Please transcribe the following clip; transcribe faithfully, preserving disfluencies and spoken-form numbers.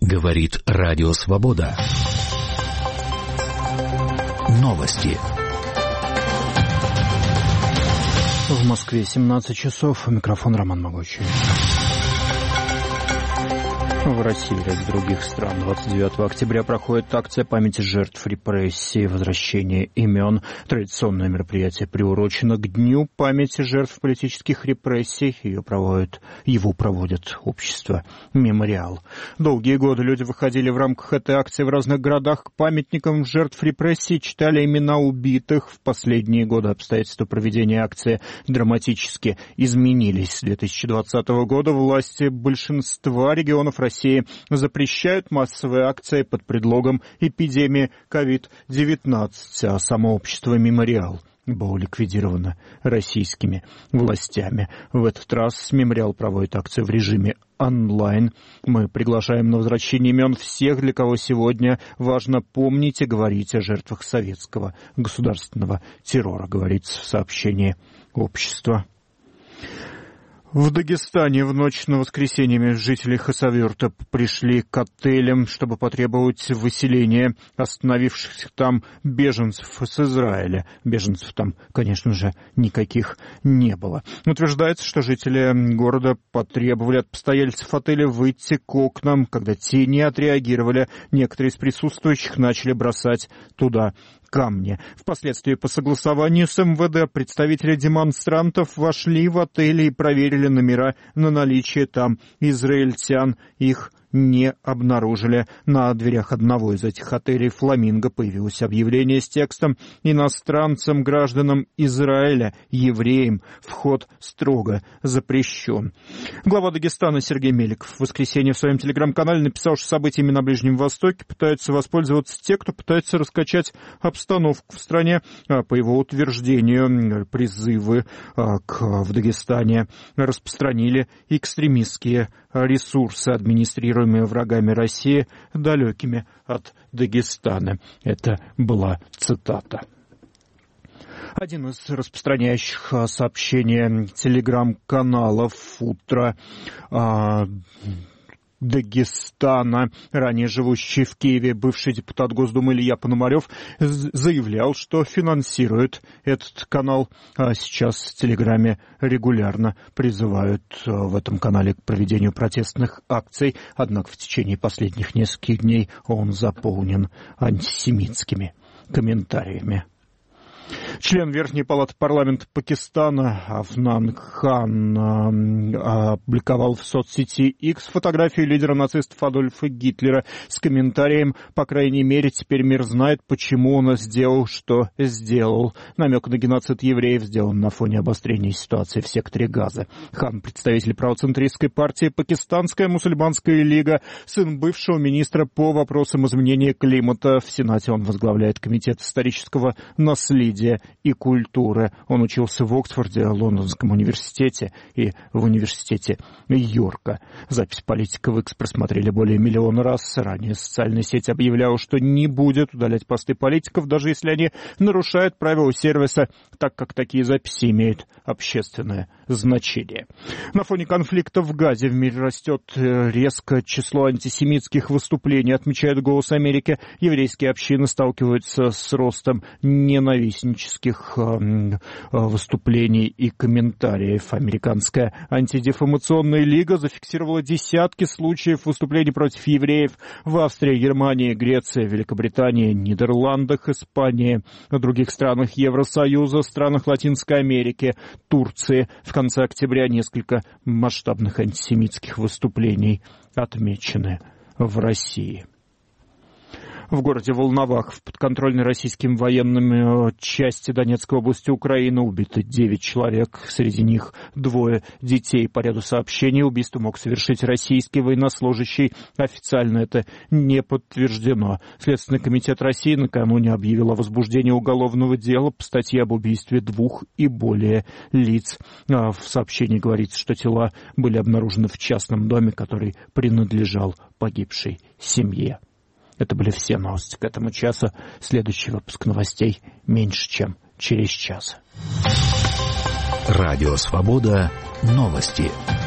Говорит Радио Свобода. Новости. В Москве семнадцать часов. Микрофон Роман Могучий. В России и ряде других стран двадцать девятого октября проходит акция памяти жертв репрессий, возвращение имен. Традиционное мероприятие приурочено к Дню памяти жертв политических репрессий. Ее проводит, его проводит общество «Мемориал». Долгие годы люди выходили в рамках этой акции в разных городах к памятникам жертв репрессий, читали имена убитых. В последние годы обстоятельства проведения акции драматически изменились. С две тысячи двадцатого года власти большинства регионов России России запрещают массовые акции под предлогом эпидемии ковид девятнадцать, а само общество «Мемориал» было ликвидировано российскими властями. В этот раз «Мемориал» проводит акцию в режиме онлайн. Мы приглашаем на возвращение имен всех, для кого сегодня важно помнить и говорить о жертвах советского государственного террора, говорится в сообщении общества. В Дагестане в ночь на воскресенье жители Хасавюрта пришли к отелям, чтобы потребовать выселения остановившихся там беженцев с Израиля. Беженцев там, конечно же, никаких не было. Утверждается, что жители города потребовали от постояльцев отеля выйти к окнам. Когда те не отреагировали, некоторые из присутствующих начали бросать туда камни. Впоследствии по согласованию с эм вэ дэ представители демонстрантов вошли в отель и проверили номера на наличие там израильтян. Их не обнаружили. На дверях одного из этих отелей «Фламинго» появилось объявление с текстом: «Иностранцам, гражданам Израиля, евреям вход строго запрещен». Глава Дагестана Сергей Меликов в воскресенье в своем телеграм-канале написал, что событиями на Ближнем Востоке пытаются воспользоваться те, кто пытается раскачать обстановку в стране. По его утверждению, призывы к, в Дагестане распространили экстремистские ресурсы, администрируемые врагами России, далекими от Дагестана. Это была цитата. Один из распространяющих сообщения телеграм-каналов «Утро» а, Дагестана, ранее живущий в Киеве бывший депутат Госдумы Илья Пономарев, заявлял, что финансирует этот канал. А сейчас в Телеграме регулярно призывают в этом канале к проведению протестных акций. Однако в течение последних нескольких дней он заполнен антисемитскими комментариями. Член Верхней палаты парламента Пакистана Афнан Хан опубликовал в соцсети X фотографию лидера нацистов Адольфа Гитлера с комментарием: «По крайней мере, теперь мир знает, почему он сделал, что сделал». Намек на геноцид евреев сделан на фоне обострения ситуации в секторе Газа. Хан — представитель правоцентристской партии «Пакистанская мусульманская лига», сын бывшего министра по вопросам изменения климата. В Сенате он возглавляет комитет исторического наследия и культуры. Он учился в Оксфорде, Лондонском университете и в университете Йорка. Запись политика в X просмотрели более миллиона раз. Ранее социальная сеть объявляла, что не будет удалять посты политиков, даже если они нарушают правила сервиса, так как такие записи имеют общественное значение. На фоне конфликта в Газе в мире растет резко число антисемитских выступлений, отмечает «Голос Америки». Еврейские общины сталкиваются с ростом ненавистнических выступлений и комментариев. Американская антидефамационная лига зафиксировала десятки случаев выступлений против евреев в Австрии, Германии, Греции, Великобритании, Нидерландах, Испании, в других странах Евросоюза, странах Латинской Америки, Турции. В конце октября несколько масштабных антисемитских выступлений отмечены в России. В городе Волновах в подконтрольной российским военным части Донецкой области Украины убито девять человек, среди них двое детей. По ряду сообщений убийство мог совершить российский военнослужащий. Официально это не подтверждено. Следственный комитет России накануне объявил о возбуждении уголовного дела по статье об убийстве двух и более лиц. В сообщении говорится, что тела были обнаружены в частном доме, который принадлежал погибшей семье. Это были все новости к этому часу. Следующий выпуск новостей меньше, чем через час. Радио «Свобода». Новости.